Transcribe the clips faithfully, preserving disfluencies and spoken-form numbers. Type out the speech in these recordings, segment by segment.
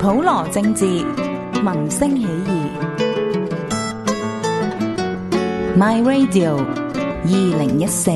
普羅政治，民聲起義。My Radio 二零一四。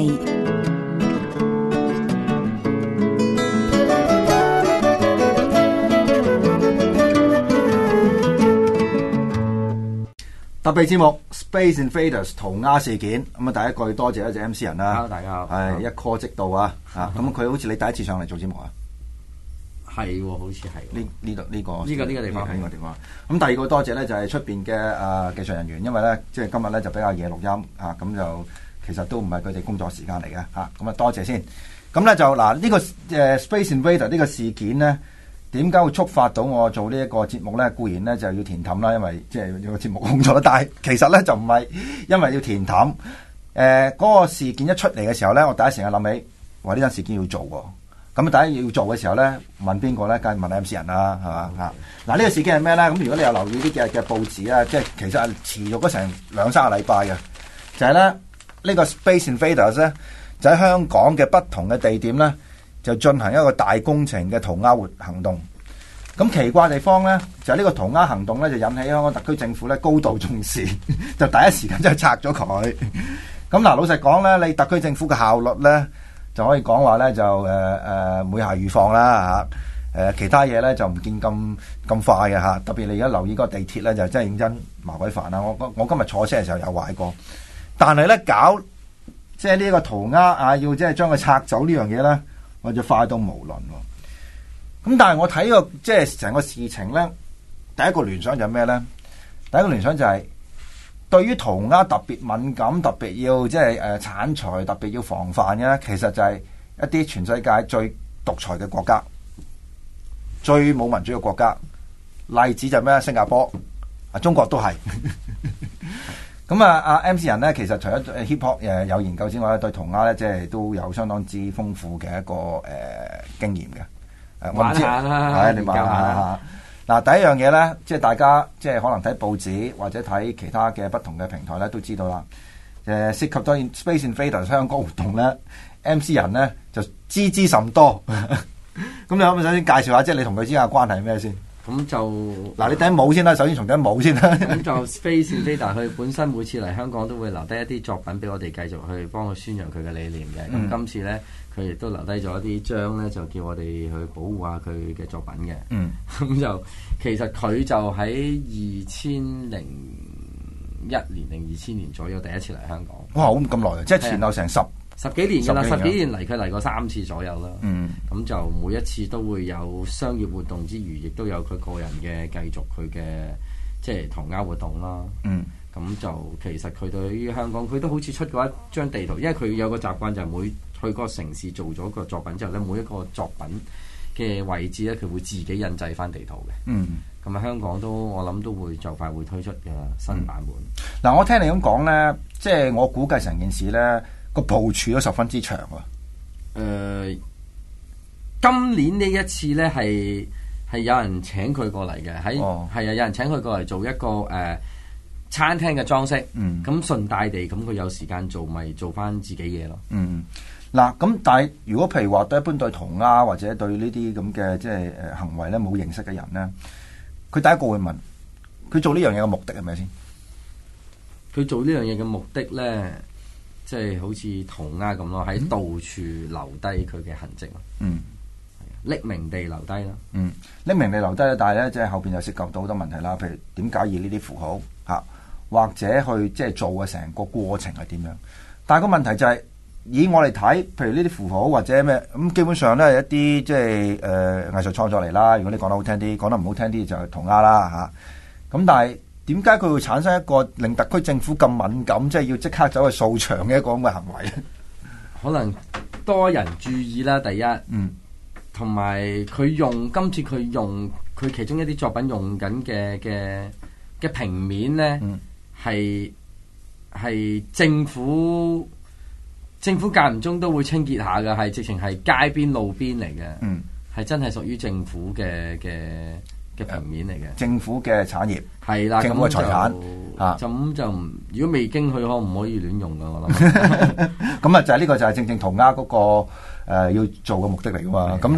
特別節目 Space Invaders 塗鴉事件，咁啊第一個要多謝一隻 M C 人啦， 大家好， 係一 call 即到啊，啊咁佢好似你第一次上嚟做節目啊， 係喎，好似係呢呢度呢個呢個呢個地方呢個地方。咁第二個多謝咧就係出邊嘅啊技術人員，因為咧即係今日咧就比較夜錄音啊，咁就其實都唔係佢哋工作時間嚟嘅嚇，咁啊多謝先。咁咧就嗱呢個誒 Space Invader 呢個事件咧。點解會觸發到我做呢一個節目咧？固然咧就要填氹啦，因為即係有個節目工作啦。但係其實咧就唔係因為要填氹。誒、呃，嗰、那個事件一出嚟嘅時候咧，我第一時間諗起話呢單事件要做喎。咁啊，第一要做嘅時候咧，問邊個咧？梗係問 M C 人啦，係嘛嚇？嗱，呢個事件係咩咧？咁如果你有留意呢幾日嘅報紙啊，即係其實係持續咗成兩三個禮拜嘅，就係、是、咧呢、這個 Space Invaders 咧，就喺香港嘅不同嘅地點咧。就進行一個大工程嘅塗鴉活行動。咁奇怪的地方咧，就係、是、呢個塗鴉行動咧，就引起香港特區政府咧高度重視，就第一時間即係拆咗佢。咁嗱，老實講咧，你特區政府嘅效率咧，就可以講話咧就誒誒、呃、每下預防啦嚇。誒、呃、其他嘢咧就唔見咁咁快嘅嚇。特別你而家留意嗰個地鐵咧，就真係認真麻鬼煩啦。我我今日坐車嘅時候有壞過，但係咧搞即係呢個塗鴉啊，要即係將佢拆走呢樣嘢咧。我就快到無論喎，咁但係我睇個即係成個事情咧，第一個聯想就係咩咧？第一個聯想就係、是、對於塗鴉特別敏感，特別要即係誒剷除，特別要防範嘅咧，其實就係一啲全世界最獨裁嘅國家，最冇民主嘅國家。例子就係咩？新加坡啊，中國都係。咁啊，阿 M C 人咧，其實除咗 hip hop 誒有研究之外咧，對塗鴉咧，即係都有相當之豐富嘅一個誒、呃、經驗嘅。誒、呃，我唔知，係你話下。嗱，第一樣嘢咧，即係大家即係可能睇報紙或者睇其他嘅不同嘅平台咧，都知道啦。誒、呃，涉及到 Space Invaders 香港活動咧 ，M C 人咧就知之甚多。咁你可唔可以首先介紹下，即係你同佢之間嘅關係係咩先？ 咁就嗱，你頂帽先啦，首先從頂帽先啦。 咁就 Space Invader 佢本身每次嚟香港都會留低一啲作品俾我哋繼續去幫佢宣揚佢嘅理念嘅。咁、嗯、今次咧，佢亦都留低咗一啲章咧，就叫我哋去保護下佢嘅作品嘅。嗯，咁就其實佢就喺二千零一年定二千年左右第一次嚟香港。 哇，好咁耐啊！即係前後成十。 十幾年㗎啦，十幾年嚟佢嚟過三次左右啦。嗯，咁就每一次都會有商業活動之餘，亦都有佢個人嘅繼續佢嘅即係塗鴉活動啦。嗯，咁就其實佢對於香港，佢都好似出過一張地圖，因為佢有個習慣就係每去個城市做咗個作品之後咧，每一個作品嘅位置咧，佢會自己印製翻地圖嘅。嗯，咁啊香港都我諗都會就快會推出嘅新版本。 嗱、嗯，我聽你咁講咧，即係我估計成件事咧。個部署都十分之長喎、 呃。今年呢一次咧係係有人請佢過嚟嘅，喺係、哦、啊，有人請佢過嚟做一個誒、呃、餐廳嘅裝飾。嗯，咁順帶地咁佢有時間做，咪做翻自己嘢咯。 嗯，嗱，咁但係如果譬如話對一般對塗鴉或者對呢啲咁嘅即係誒行為咧冇認識嘅人咧，佢第一個會問佢做呢樣嘢嘅目的係咩先？ 佢做呢樣嘢嘅目的咧？即係好似塗鴉咁咯，喺到處留低佢嘅痕跡咯。嗯，匿名地留低啦。 嗯，匿名地留低啦，但係咧，即係後邊又涉及到好多問題啦。譬如點解以呢啲符號嚇，或者去即係做嘅成個過程係點樣？但係個問題就係、是，以我嚟睇，譬如呢啲符號或者咩咁，基本上咧係一啲即係誒、呃、藝術創作嚟啦。如果你講得好聽啲，講得唔好聽啲就係塗鴉啦嚇。咁、啊、但係。點解佢會產生一個令特區政府咁敏感，即係要即刻走去掃場嘅一個咁嘅行為咧？ 可能多人注意啦，第一，嗯，同埋佢用今次佢用佢其中一啲作品用緊嘅嘅嘅平面咧，係、嗯、係政府政府間唔中都會清潔下嘅，係直情係街邊路邊嚟嘅，嗯，係真係屬於政府嘅嘅。嘅平面嚟嘅， 政府嘅產業係啦， 政府嘅財產啊，咁就如果未經許可唔可以亂用噶，我諗。 咁啊，就係呢個就係正正塗鴉嗰個誒要做嘅目的嚟噶嘛。咁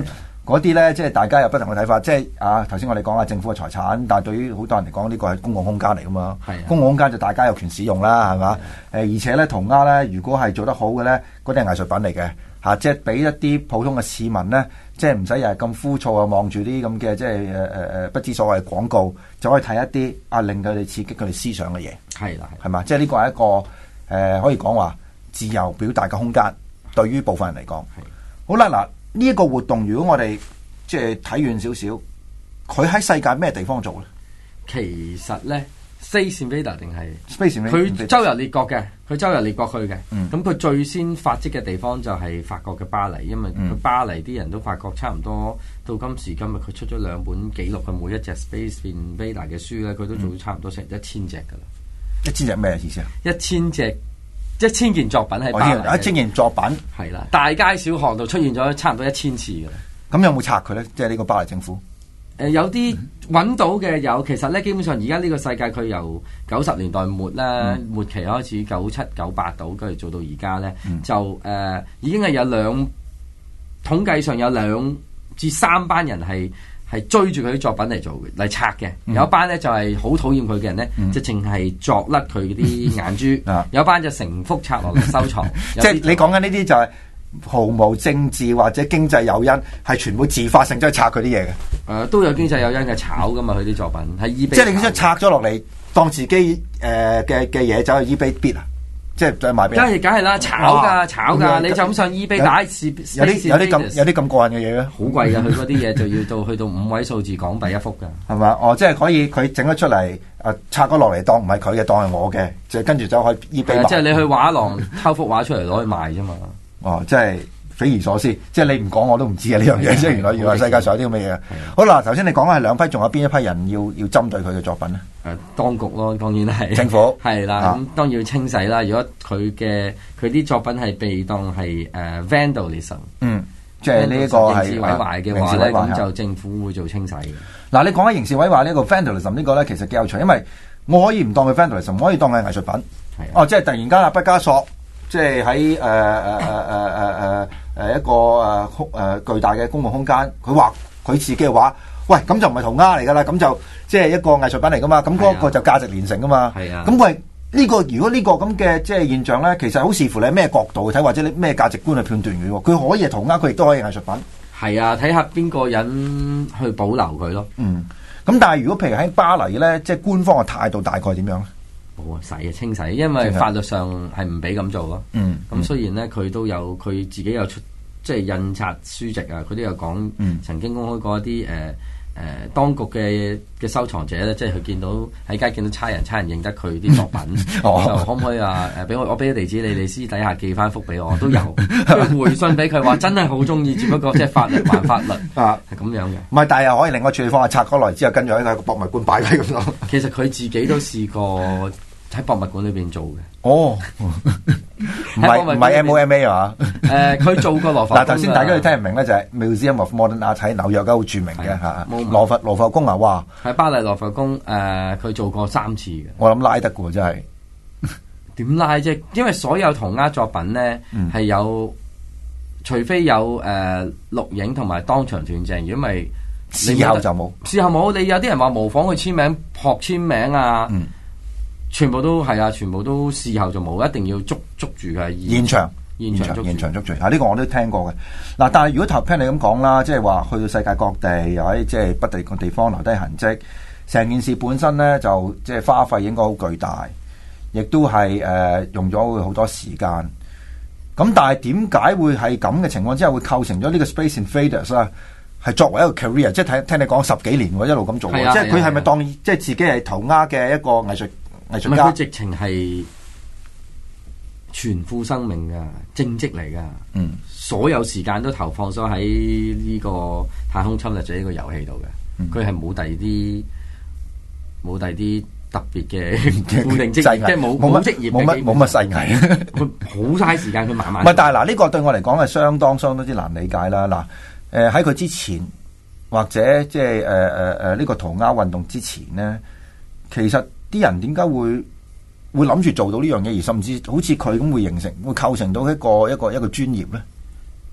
嗰啲咧，即係大家有不同嘅睇法。即係啊，頭先我哋講下政府嘅財產，但係對於好多人嚟講，呢個係公共空間嚟噶嘛。係公共空間就大家有權使用啦，係嘛？誒，而且咧塗鴉咧，如果係做得好嘅咧，嗰啲係藝術品嚟嘅嚇，即係俾一啲普通嘅市民咧，即係唔使又係咁枯燥啊，望住啲咁嘅即係誒誒誒不知所謂嘅廣告，就可以睇一啲啊令佢哋刺激佢哋思想嘅嘢。係啦，係嘛？即係呢個係一個誒、呃、可以講話自由表達嘅空間，對於部分人嚟講。好啦，嗱呢一個活動，如果我哋即係睇遠少少，佢喺世界咩地方做咧？ 其實咧 ，Space Invader 定係 Space Invader， 佢周遊列國嘅，佢周遊列國去嘅。咁佢、嗯、最先發跡嘅地方就係法國嘅巴黎，因為佢巴黎啲人都發覺差唔多到今時今日，佢出咗兩本記錄嘅每一隻 Space Invader 嘅書咧，佢都做咗差唔多成一千隻噶啦。 一千隻咩意思啊？ 一千隻。一千件作品喺巴黎， 一千件作品係啦，大街小巷度出現咗差唔多一千次嘅啦。 咁有冇拆佢咧？即係呢個巴黎政府？誒、 呃，有啲揾到嘅有，其實咧基本上而家呢個世界佢由九十年代末啦，嗯、末期開始九七九八到，跟住做到而家咧，嗯、就誒、呃、已經係有兩統計上有兩至三班人係。係追住佢啲作品嚟做嘅，嚟拆嘅。嗯、有一班咧就係好討厭佢嘅人咧，嗯、就淨係鑿甩佢啲眼珠。啊、有一班就成幅拆落嚟收藏。 即係你講緊呢啲就係毫無政治或者經濟誘因，係全部自發性都係拆佢啲嘢嘅。誒、 呃，都有經濟誘因嘅炒噶嘛，佢啲作品係 eBay。 即係你想拆咗落嚟，當自己誒嘅嘅嘢走去 eBay bid 啊？即係再賣俾人， 梗係梗係啦，炒㗎炒㗎，你就咁上 eBay 打試， 有啲有啲咁有啲咁過癮嘅嘢咧， 好貴㗎，佢嗰啲嘢就要到去到五位數字港幣一幅㗎， 係嘛？哦，即係可以佢整咗出嚟，誒拆咗落嚟當唔係佢嘅，當係我嘅，就跟住就可以 eBay 賣。 即係你去畫廊偷幅畫出嚟攞去賣啫嘛。 哦，即係匪夷所思，即係你唔講我都唔知啊呢樣嘢，即係原來原來世界上有啲咁嘅嘢。好啦，頭先你講係兩批，仲有邊一批人要要針對佢嘅作品咧？誒， 當局咯，當然係政府係啦，咁當然要清洗啦。如果佢嘅佢啲作品係被當係誒 vandalism，嗯， 即係呢一個係刑事毀壞嘅話咧，咁就政府會做清洗嘅。 嗱，你講緊刑事毀壞呢個 vandalism 呢個咧，其實幾有趣，因為我可以唔當佢 vandalism，我可以當佢係藝術品。係哦，即係突然間啊，畢加索即係喺誒誒誒誒誒誒一個誒空誒巨大嘅公共空間，佢畫佢自己嘅畫。喂，咁就唔係塗鴉嚟噶啦，咁就即係一個藝術品嚟噶嘛，咁嗰個就價值連城噶嘛。係啊，咁喂呢個如果呢個咁嘅即係現象咧，其實好視乎你喺咩角度去睇，或者你咩價值觀去判斷嘅喎。佢可以係塗鴉，佢亦都可以係藝術品。係啊，睇下邊個人去保留佢咯。 嗯，咁但係如果譬如喺巴黎咧，即係官方嘅態度大概點樣咧？ 冇啊，洗啊，清洗，因為法律上係唔俾咁做咯。嗯，咁雖然咧佢都有佢自己有出即係印刷書籍啊，佢都有講，嗯、曾經公開過一啲誒。呃誒、呃、當局嘅嘅收藏者咧，即係佢見到喺街見到差人，差人認得佢啲作品，哦、就可唔可以啊？誒、呃，俾我我俾個地址你，你私底下寄翻幅俾我，都有回信俾佢話真係好中意，只不過即係法律還法律啊，係咁樣嘅。唔係， 但係又可以另外處理方法拆開來之後，跟住喺個博物館擺低咁咯。 其實佢自己都試過喺博物館裏邊做嘅。 哦。唔係唔係 M O M A 啊？ 誒，佢做過羅浮。嗱， 頭先大家都聽唔明咧，就係 Museum of Modern Art 喺紐約嘅好著名嘅嚇。羅浮羅浮宮啊，哇！ 喺巴黎羅浮宮誒，佢做過三次嘅。 我諗拉得嘅喎，真係點拉啫？因為所有塗鴉作品咧係有，除非有誒錄影同埋當場斷正，如果唔係事後就冇。 事後冇，你有啲人話模仿佢簽名、學簽名啊。全部都係啊！全部都事後就冇，一定要捉捉住嘅現場，現場現場捉住。啊，呢個我都聽過嘅。嗱，但係如果頭聽你咁講啦，即係話去到世界各地，又喺即係不地個地方留低痕跡，成件事本身咧就即係花費應該好巨大，亦都係誒、呃、用咗好多時間。咁但係點解會係咁嘅情況之下會構成咗呢個 Space Invaders 啊？係作為一個 career，即係聽聽你講十幾年喎，一路咁做，啊、即係佢係咪當、啊、即係自己係塗鴉嘅一個藝術？唔係佢直情係全副生命噶正職嚟噶，嗯，所有時間都投放咗喺呢個太空侵略者呢個遊戲度嘅，佢係冇第二啲冇第二啲特別嘅固定職業，即係冇冇職業， 冇乜冇乜細藝， 佢好嘥時間，佢慢慢。 唔係，但係嗱，呢個對我嚟講係相當相當之難理解啦。嗱，誒喺佢之前或者即係誒誒誒呢個塗鴉運動之前咧，其實。啲人點解會會諗住做到呢樣嘢，而甚至好似佢咁會形成會構成到一個一個一個專業咧？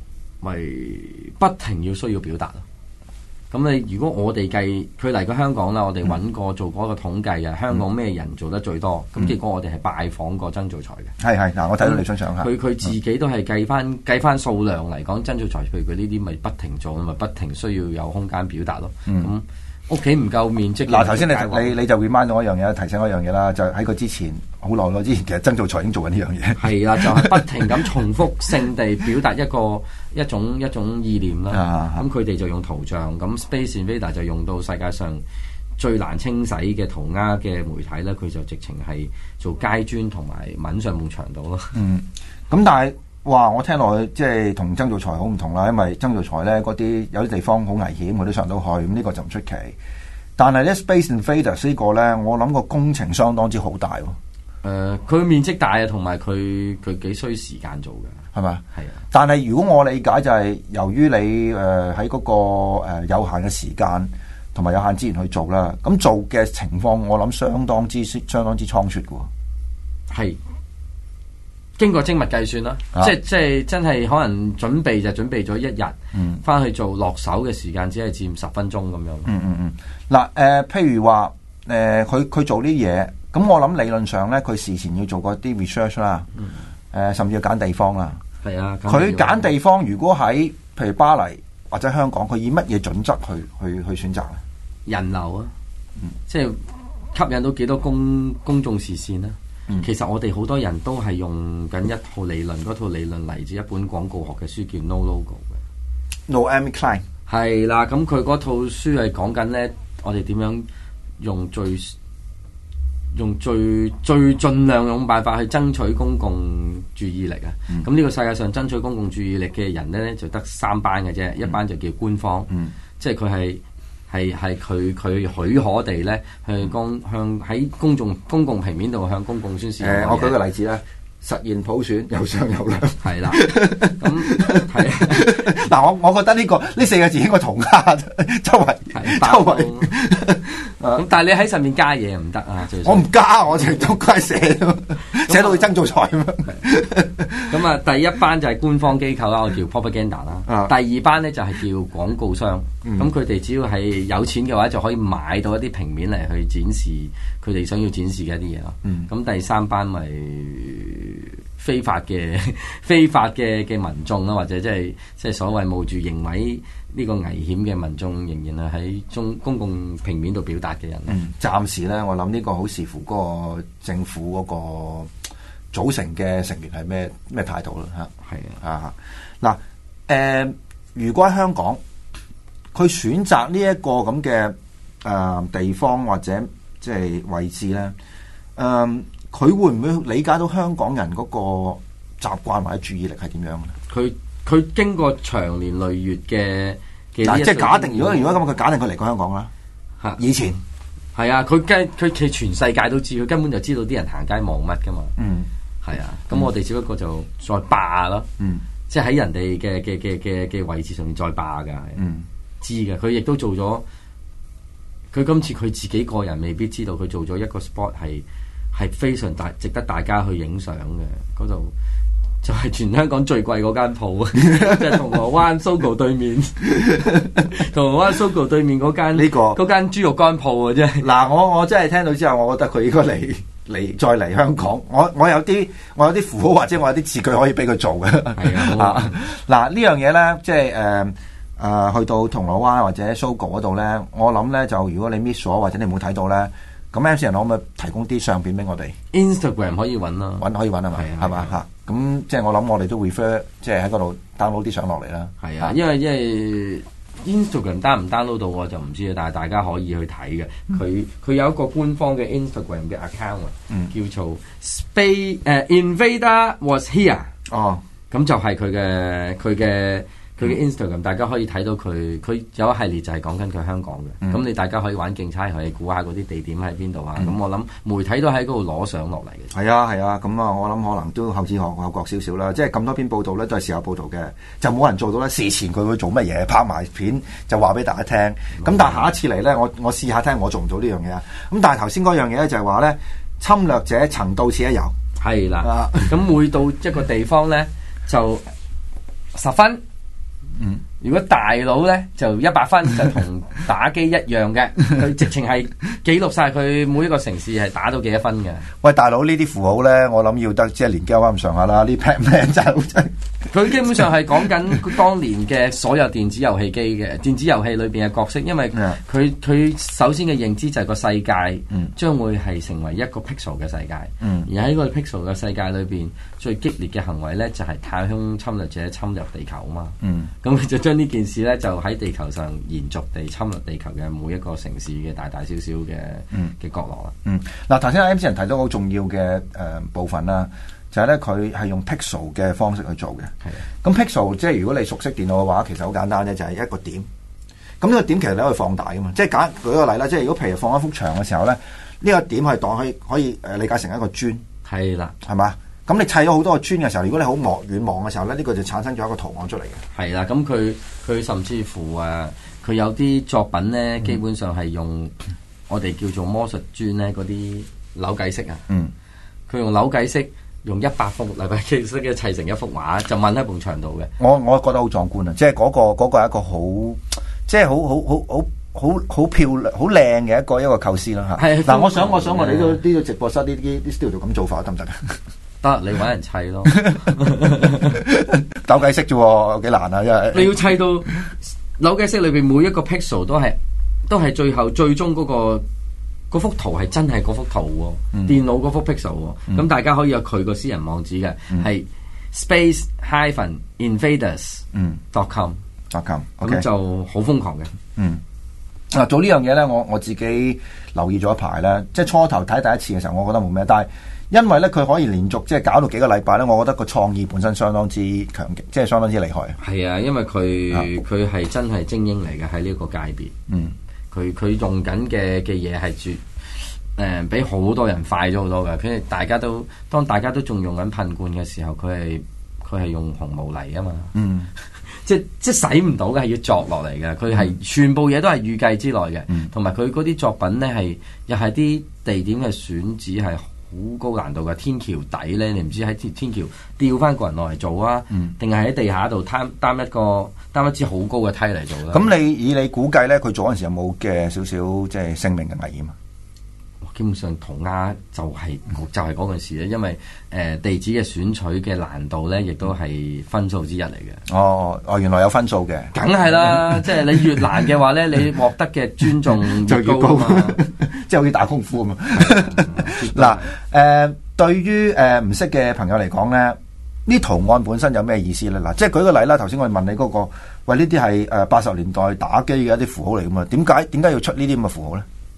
咪不停要需要表達咯。咁你如果我哋計佢嚟過香港啦，我哋揾過做嗰個統計嘅，香港咩人做得最多？咁、嗯、結果我哋係拜訪過曾灶財嘅。係係嗱，我睇到你張相嚇。佢佢自己都係計翻、嗯、計翻數量嚟講，曾灶財譬如佢呢啲咪不停做，咪不停需要有空間表達咯。咁、嗯屋企唔夠面積。嗱，頭先你你你就 remind 到一樣嘢，提醒我一樣嘢啦，就喺佢之前好耐咯，之前其實曾灶財已經做緊呢樣嘢。係啦，就係、是、不停咁重複性地表達一個一種一種意念啦。咁佢哋就用圖像，咁 Space Invader 就用到世界上最難清洗嘅塗鴉嘅媒體咧，佢就直情係做街磚同埋紋上埲牆度咯。嗯，咁但係。哇！我聽落去即係同曾灶財好唔同啦，因為曾灶財咧嗰啲有啲地方好危險，佢都上到去，咁呢個就唔出奇。但係咧 Space Invaders 呢個咧，我諗個工程相當之好大喎。誒、呃，佢面積大啊，同埋佢佢幾需時間做嘅，係咪？係啊。但係如果我理解就係由於你誒喺嗰個誒、呃、有限嘅時間同埋有限資源去做啦，咁做嘅情況我諗相當之相當之倉促嘅喎。係。經過精密計算啦、啊，即係即係真係可能準備就準備咗一日，翻、嗯、去做落手嘅時間只係佔十分鐘咁樣。嗯嗯嗯。嗱誒、呃，譬如話誒，佢、呃、佢做啲嘢，咁我諗理論上咧，佢事前要做過啲 research 啦，誒、嗯呃，甚至要揀地方啦。係啊。佢揀地方，如果喺譬如巴黎或者香港，佢以乜嘢準則去去去選擇咧？人流啊，嗯、即係吸引到幾多公公眾視線咧？嗯、其實我哋好多人都係用緊一套理論，嗰套理論嚟自一本廣告學嘅書叫 No Logo 嘅 Naomi Klein 係啦。咁佢嗰套書係講緊咧，我哋點樣用最用最最盡量用辦法去爭取公共注意力啊。咁、嗯、呢個世界上爭取公共注意力嘅人咧，就得三班嘅啫、嗯。一班就叫官方，嗯、即係佢係。係係佢佢許可地咧，去公向喺公眾公共平面度向公共宣示。誒、呃，我舉個例子啦，實現普選，有商有量。係啦，咁係嗱，我我覺得呢、這個呢四個字應該塗鴉周圍周圍。咁但係你喺上面加嘢唔得啊！我唔加，我淨係都該寫，寫到佢曾灶財咁樣。咁啊，第一班就係官方機構啦，我叫 propaganda 啦、啊。第二班咧就係叫廣告商。咁佢哋只要係有錢嘅話，就可以買到一啲平面嚟去展示佢哋想要展示嘅一啲嘢咯。咁、嗯、第三班咪非法嘅非法嘅嘅民眾啦，或者即係即係所謂冒住認為呢個危險嘅民眾，仍然係喺中公共平面度表達嘅人。嗯，暫時咧，我諗呢個好視乎嗰個政府嗰個組成嘅成員係咩咩態度啦嚇。係啊，嗱誒，如果喺香港，佢選擇呢一個咁嘅誒地方或者即係位置咧，誒、呃，佢會唔會理解到香港人嗰個習慣或者注意力係點樣咧？佢佢經過長年累月嘅嘅、啊，即係假定，如果如果咁，佢假定佢嚟過香港啦。嚇，以前係啊，佢跟佢佢全世界都知，佢根本就知道啲人行街望乜噶嘛。嗯，係啊，咁我哋只不過就再霸咯。嗯，即係喺人哋嘅嘅嘅嘅嘅位置上面再霸㗎。嗯，知嘅，佢亦都做咗。佢今次佢自己個人未必知道，佢做咗一個 spot 係係非常大值得大家去影相嘅嗰度。就係、是、全香港最貴嗰間鋪，就係銅鑼灣 Sogo 對面，銅鑼灣 Sogo 對面嗰間呢個嗰間豬肉乾鋪啊！真係嗱，我我真係聽到之後，我覺得佢應該嚟嚟再嚟香港。我我有啲我有啲符號或者我有啲字句可以俾佢做嘅。係啊，嗱呢樣嘢咧，即係誒誒去到銅鑼灣或者 Sogo 嗰度咧，我諗咧就如果你 miss 咗或者你冇睇到咧，咁 M C 人可唔可以提供啲相片俾我哋 ？Instagram 可以揾啦，揾可以揾係咪？係嘛嚇？咁即係我諗，我哋都 refer 即係喺嗰度 download 啲相落嚟啦。係啊，因為因為 Instagram down 唔 download 到我就唔知啊，但係大家可以去睇嘅。佢佢有一個官方嘅 Instagram 嘅 account，嗯、叫做 Space 誒、uh, Invader was here。哦，咁就係佢嘅佢嘅。佢嘅 Instagram 大家可以睇到佢，佢有一系列就係講緊佢香港嘅。咁、嗯、你大家可以玩競猜，可以估下嗰啲地點喺邊度啊。咁、嗯、我諗媒體都喺嗰度攞相落嚟嘅。係啊係啊，咁啊我諗可能都後知後覺少少啦。即係咁多篇報道咧，都係事後報道嘅，就冇人做到咧。事前佢會做乜嘢，拍埋片就話俾大家聽。咁、嗯、但係下一次嚟咧，我我試下聽我做唔做呢樣嘢啊。咁但係頭先嗰樣嘢咧就係話咧，侵略者曾到此一遊。係啦，咁、啊、每到一個地方咧就十分。 嗯，如果大佬咧就一百分，就同打機一樣嘅，佢直情係記錄晒佢每一個城市係打到幾多分嘅。 喂，大佬呢啲符號咧，我諗要得即係年紀啱咁上下啦。呢 Pac-Man 就真， 佢基本上係講緊當年嘅所有電子遊戲機嘅電子遊戲裏邊嘅角色，因為佢佢首先嘅認知就係個世界將會係成為一個 pixel 嘅世界，嗯、而喺個 pixel 嘅世界裏邊最激烈嘅行為咧就係太空侵略者侵入地球啊嘛。嗯咁佢就將呢件事咧，就喺地球上延續地侵略地球嘅每一個城市嘅大大小小嘅嘅角落啦。嗯，嗱頭先阿 M C 人提到好重要嘅誒、呃、部分啦，就係咧佢係用 pixel 嘅方式去做嘅。係的。咁 pixel 即係如果你熟悉電腦嘅話，其實好簡單咧，就係、是、一個點。咁呢個點其實你可以放大噶嘛。即係假舉個例啦，即係如果譬如放一幅牆嘅時候咧，呢、這個點係當可以可以誒理解成一個磚。係啦的，係嘛？咁你砌咗好多個磚嘅時候，如果你好望遠望嘅時候咧，呢、這個就產生咗一個圖案出嚟嘅。係啦，咁佢佢甚至乎誒，佢、啊、有啲作品咧，基本上係用我哋叫做魔術磚咧嗰啲扭計式啊。嗯，佢用扭計式，用一百幅扭計式嘅砌成一幅畫，就掹喺埲牆度嘅。我我覺得好壯觀啊！即係嗰、那個嗰、那個係一個好，即係好好好好好好漂亮、好靚嘅一個一個構思啦嚇。係嗱，我想我想我哋呢度呢度直播室呢啲啲 studio 咁做法得唔得？得，你搵人砌咯，扭計式啫，有幾難啊！因為你要砌到扭計式裏邊每一個 pixel 都係都係最後最終嗰、嗰個幅圖係真係嗰幅圖喎，嗯、電腦嗰幅 pixel 喎，咁、嗯、大家可以有佢個私人網址嘅，係、嗯、space hyphen invaders dot com dot com，咁就好瘋狂嘅。嗯，嗱做呢樣嘢咧，我我自己留意咗一排咧，即係初頭睇第一次嘅時候，我覺得冇咩，但係。因為咧，佢可以連續即係搞到幾個禮拜咧，我覺得個創意本身相當之強勁，即係相當之厲害。係啊，因為佢佢係真係精英嚟嘅喺呢個界別。嗯，佢佢用緊嘅嘅嘢係絕誒，比好多人快咗好多嘅。譬如大家都當大家都仲用緊噴罐嘅時候，佢係佢係用紅毛泥啊嘛。嗯，即即洗唔到嘅，係要作落嚟嘅。佢係、嗯、全部嘢都係預計之內嘅，同埋佢嗰啲作品咧係又係啲地點嘅選址係。好高難度嘅天橋底咧，你唔知喺天天橋吊翻個人落嚟做啊，定係喺地下度擔擔一個擔一支好高嘅梯嚟做咧？咁你以你估計咧，佢做嗰陣時有冇嘅少少即係性命嘅危險啊？基本上塗鴉就係、是、就係嗰件事咧，因為誒、呃、地址嘅選取嘅難度咧，亦都係分數之一嚟嘅。哦哦，原來有分數嘅，梗係啦，即係你越難嘅話咧，你獲得嘅尊重就越高啊嘛，即係好似打功夫啊嘛。嗱，誒，對於誒唔識嘅朋友嚟講咧，呢圖案本身有咩意思咧？嗱，即係舉個例啦，頭先我哋問你嗰、那個，喂，呢啲係誒八十年代打機嘅一啲符號嚟噶嘛？點解點解要出呢啲咁嘅符號咧？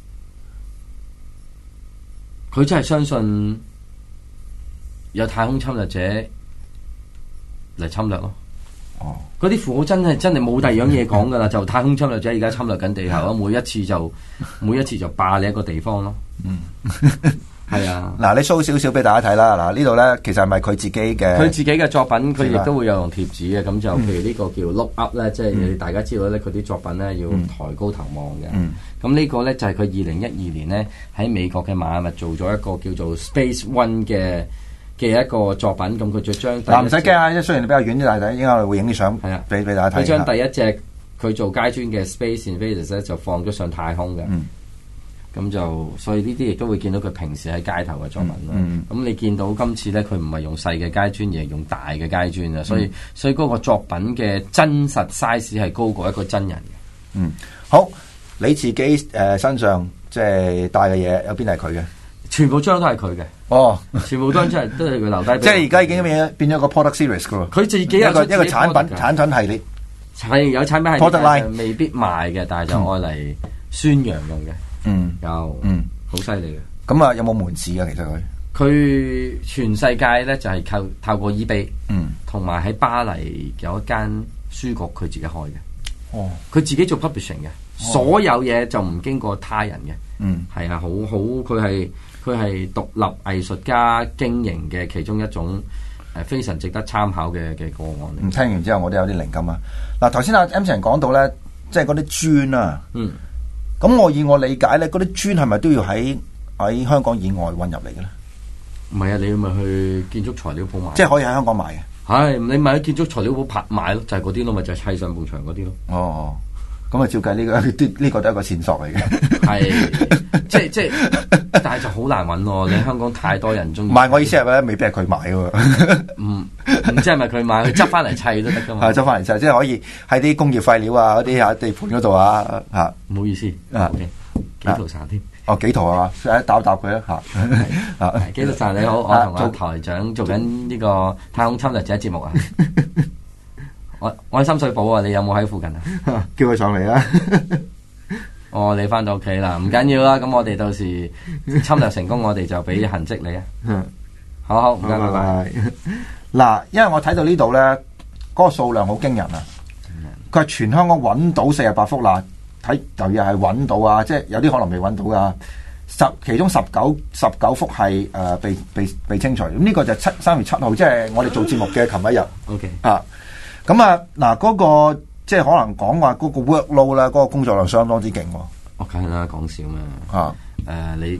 佢真係相信有太空侵略者嚟侵略咯。哦，嗰啲符號真係真係冇第二樣嘢講噶啦，就太空侵略者而家侵略緊地球咯，每一次就每一次就霸你一個地方咯。嗯，係啊。嗱，你 show 少少俾大家睇啦。嗱，呢度咧其實係咪佢自己嘅？佢自己嘅作品，佢亦都會有用貼紙嘅。咁就譬如呢個叫 Look Up 咧，即係大家知道咧，佢啲作品咧要抬高頭望嘅。嗯。咁呢個咧就係佢二零一二年咧喺美國嘅邁阿密做咗一個叫做 Space One 嘅嘅一個作品。咁佢就將嗱唔使驚啊，因為雖然你比較遠啲，但係應該會影啲相係啊，俾俾大家睇。佢將第一隻佢做街磚嘅 Space Invaders 咧就放咗上太空嘅。嗯。咁就所以呢啲亦都會見到佢平時喺街頭嘅作品啦。咁、嗯嗯、你見到今次咧，佢唔係用細嘅街磚，而係用大嘅街磚啊。所以、嗯、所以嗰個作品嘅真實 size 係高過一個真人嘅。嗯，好。你自己誒、呃、身上即係帶嘅嘢有邊係佢嘅？全部張都係佢嘅。哦，全部張真係都係佢留低。即係而家已經變變咗個 product series 噶咯。佢自己有一個一個產品產品系列，係有產品系列 product line 未必賣嘅，但係就愛嚟宣揚用嘅。嗯，有嗯好犀利嘅。咁啊，有冇門市啊？其實佢佢全世界咧就係靠透過 eBay，嗯，同埋喺巴黎有一間書局，佢自己開嘅。哦，佢自己做 publishing 嘅。所有嘢就唔經過他人嘅，嗯，係啊，好好，佢係佢係獨立藝術家經營嘅其中一種誒，非常值得參考嘅嘅個案。嗯，聽完之後我都有啲靈感啊！嗱，頭先阿 M 成講到咧，即係嗰啲磚啊，嗯，咁我以我理解咧，嗰啲磚係咪都要喺喺香港以外運入嚟嘅咧？唔係啊，你咪去建築材料鋪買，即係可以喺香港買嘅。 係你咪喺建築材料鋪拍買咯，就係嗰啲咯，咪就係、是、砌上埲牆嗰啲咯。 哦，咁啊照計呢、這個呢呢、這個都係一個線索嚟嘅。 係，即係即係，但係就好難揾喎。你香港太多人中意。 唔係我意思係咧，未必係佢買喎。 唔唔知係咪佢買？佢執翻嚟砌都得噶嘛。 係執翻嚟砌，即係可以喺啲工業廢料啊嗰啲啊地盤嗰度啊嚇。 唔好意思啊，幾圖散添。 哦，幾圖啊？誒，答答佢啦嚇。 啊，幾圖散你好，我同阿台長做緊呢個太空侵略者節目啊。我我喺深水埗啊，你有冇喺附近啊？ 叫佢上嚟啦。 哦，你翻到屋企啦，唔緊要啦。咁我哋到時侵略成功，我哋就俾痕跡你啊。嗯，好好，唔該，拜拜。 嗱，因為我睇到呢度咧，嗰個數量好驚人啊。佢係全香港揾到四十八幅啦。睇就又係揾到啊，即係有啲可能未揾到噶。十其中十九十九幅係誒、呃、被被被清除。咁呢個就七三月七號，即係我哋做節目嘅琴一日。 OK 啊，咁啊嗱，嗰、那個即係可能講話嗰個 workload 啦，嗰個工作量相當之勁。 我梗係啦，講笑咩？ 啊， 誒、呃、你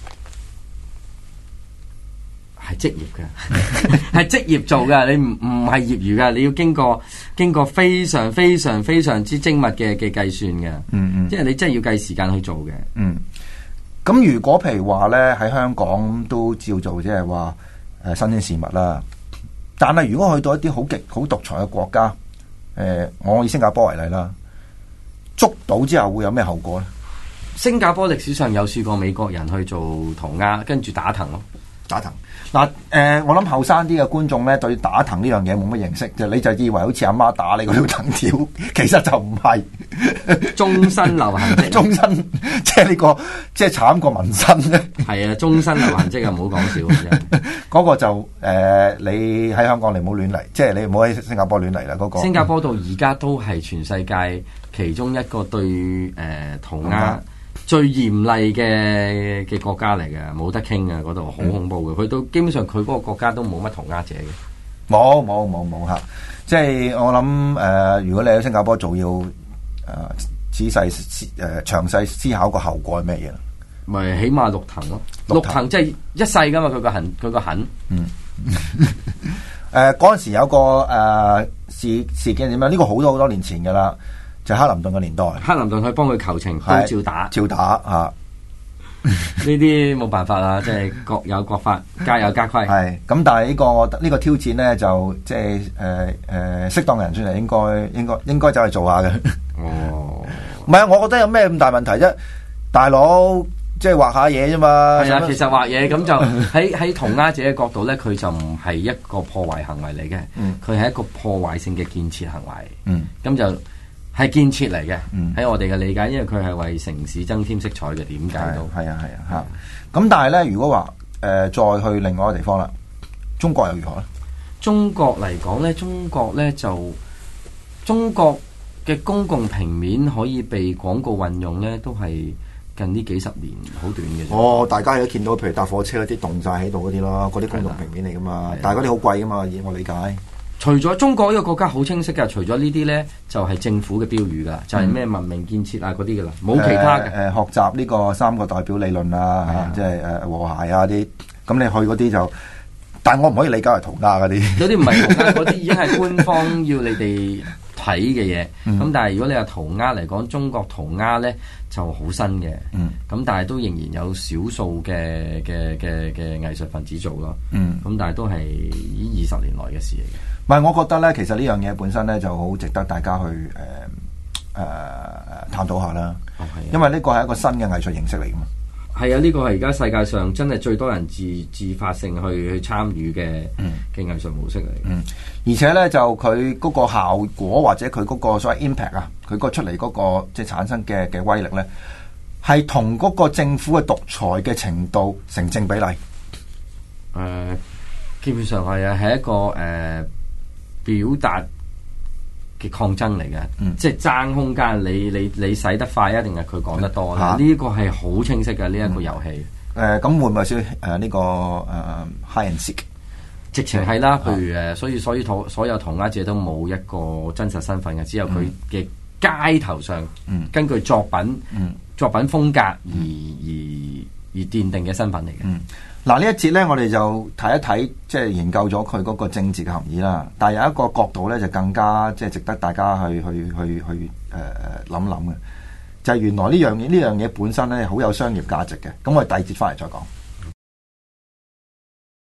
係職業嘅，係職業做嘅，你唔唔係業餘嘅，你要經過經過非常非常非常之精密嘅嘅計算嘅。嗯嗯，即係你真係要計時間去做嘅。嗯， 咁如果譬如話咧喺香港都照做，即係話誒新鮮事物啦。但係如果去到一啲好極好獨裁嘅國家，誒、呃、我以新加坡為例啦，捉到之後會有咩後果咧？ 新加坡歷史上有試過美國人去做塗鴉，跟住打藤咯， 打藤。嗱，誒、呃，我諗後生啲嘅觀眾咧，對打藤呢樣嘢冇乜認識，就你就以為好似阿媽打你嗰條藤條，其實就唔係， 終身留痕跡， 終身即係呢個即係慘過紋身咧。 係啊，終身留痕跡啊，唔好講笑啊！ 嗰個就誒、呃，你喺香港你唔好亂嚟，即係你唔好喺新加坡亂嚟啦。嗰、那個新加坡到而家都係全世界其中一個對誒塗鴉最嚴厲嘅嘅國家嚟嘅，冇得傾嘅，嗰度好恐怖嘅。佢都基本上佢嗰個國家都冇乜塗鴉者嘅， 冇冇冇冇嚇。即係我諗誒、呃，如果你喺新加坡做，要誒、呃、仔細誒、呃、詳細思考個後果係咩嘢？ 咪起碼六藤咯，六藤即係一世噶嘛，佢個痕佢個痕。嗯。 誒嗰陣時有個誒、呃、事事件點樣？呢、這個好多好多年前㗎啦。就克林頓嘅年代， 克林頓去幫佢求情，都照打， 照打啊！ 呢啲冇辦法啦，即係各有各法，家有家規。 係咁，但係呢、這個呢、這個挑戰咧，就即係誒誒適當人選嚟，應該應該應該走去做下嘅。哦，唔係啊，我覺得有咩咁大問題啫？大佬即係畫下嘢啫嘛。係啊，其實畫嘢咁就喺喺塗鴉者嘅角度咧，佢就唔係一個破壞行為嚟嘅，佢係、嗯、一個破壞性嘅建設行為。嗯，咁就。係建設嚟嘅，喺、嗯、我哋嘅理解，因為佢係為城市增添色彩嘅。點解都係啊係啊嚇！咁但係咧，如果話誒、呃、再去另外一個地方啦，中國又如何咧？ 中國嚟講咧，中國咧就中國嘅公共平面可以被廣告運用咧，都係近呢幾十年好短嘅。 哦，大家都見到，譬如搭火車嗰啲棟晒喺度嗰啲咯，嗰啲公共平面嚟噶嘛，但係嗰啲好貴噶嘛，以我理解。 除咗中國呢個國家好清晰㗎，除咗呢啲咧，就係、是、政府嘅標語㗎，就係、是、咩文明建設啊嗰啲㗎啦，冇其他嘅。誒、 呃呃、學習呢個三個代表理論啊，嚇，即係誒和諧啊啲。咁你去嗰啲就，但係我唔可以理解為塗鴉嗰啲。 嗰啲唔係塗鴉，嗰啲已經係官方要你哋睇嘅嘢。咁、嗯、但係如果你話塗鴉嚟講，中國塗鴉咧就好新嘅。咁、嗯、但係都仍然有少數嘅嘅嘅嘅藝術分子做咯。咁、嗯、但係都係依二十年來嘅事嚟嘅。 唔係，我覺得咧，其實呢樣嘢本身咧就好值得大家去誒誒、呃呃、探討下啦。哦啊、因為呢個係一個新嘅藝術形式嚟噶嘛。 係啊，呢、這個係而家世界上真係最多人自自發性去去參與嘅嘅藝術模式嚟。 嗯，而且咧就佢嗰個效果或者佢嗰個所謂 impact 啊，佢個出嚟嗰個即係產生嘅嘅威力咧，係同嗰個政府嘅獨裁嘅程度成正比例。誒、 呃，基本上係啊，係一個誒。呃表達嘅抗爭嚟嘅，嗯、即係爭空間。你你你使得快啊，定係佢講得多咧？呢、啊、個係好清晰嘅呢一個遊戲。誒、 嗯，咁、呃、會唔會少誒呢個誒、呃、hide and seek？ 直情係啦，譬如誒，所以所以塗所有塗鴉者都冇一個真實身份嘅，只有佢嘅街頭上，嗯、根據作品、嗯、作品風格而而而而奠定嘅身份嚟嘅。 嗯，嗱呢一節咧，我哋就睇一睇，即係研究咗佢嗰個政治嘅含義啦。但係有一個角度咧，就更加即係值得大家去去去去誒諗諗嘅，就係、是、原來呢樣嘢呢樣嘢本身咧好有商業價值嘅。咁我哋第二節翻嚟再講。